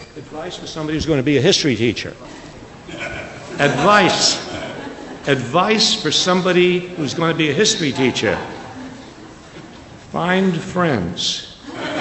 Advice for somebody who's going to be a history teacher. Advice. Advice for somebody who's going to be a history teacher. Find friends.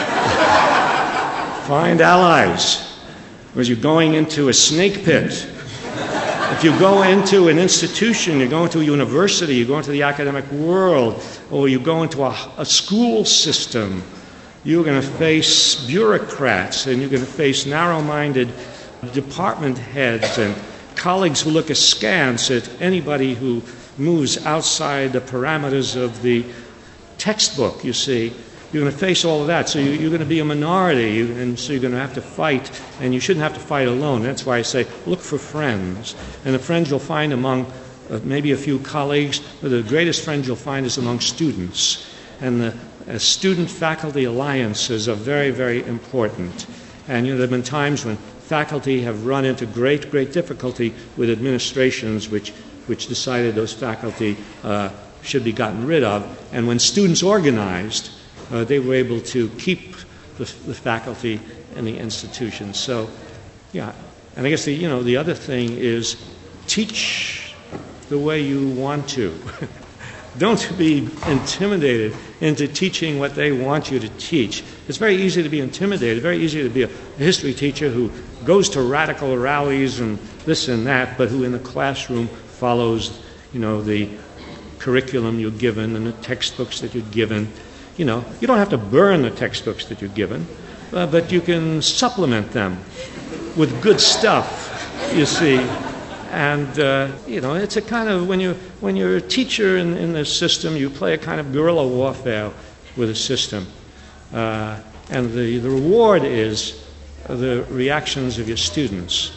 Find allies. Because you're going into a snake pit. If you go into an institution, you go into a university, you go into the academic world, or you go into a school system, you're going to face bureaucrats, and you're going to face narrow-minded department heads and colleagues who look askance at anybody who moves outside the parameters of the textbook, you see. You're going to face all of that. So you're going to be a minority, and so you're going to have to fight, and you shouldn't have to fight alone. That's why I say look for friends. And the friends you'll find among maybe a few colleagues, but the greatest friends you'll find is among students. And the student-faculty alliances are very, very important. And there have been times when faculty have run into great, great difficulty with administrations which decided those faculty should be gotten rid of. And when students organized, they were able to keep the faculty and the institution. So, yeah. And I guess the other thing is teach the way you want to. Don't be intimidated into teaching what they want you to teach. It's very easy to be intimidated, very easy to be a history teacher who goes to radical rallies and this and that, but who in the classroom follows, the curriculum you're given and the textbooks that you're given. You don't have to burn the textbooks that you're given, but you can supplement them with good stuff, you see. And, it's a kind of, when you're a teacher in the system, you play a kind of guerrilla warfare with the system. And the reward is the reactions of your students.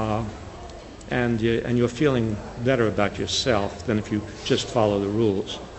And you're feeling better about yourself than if you just follow the rules.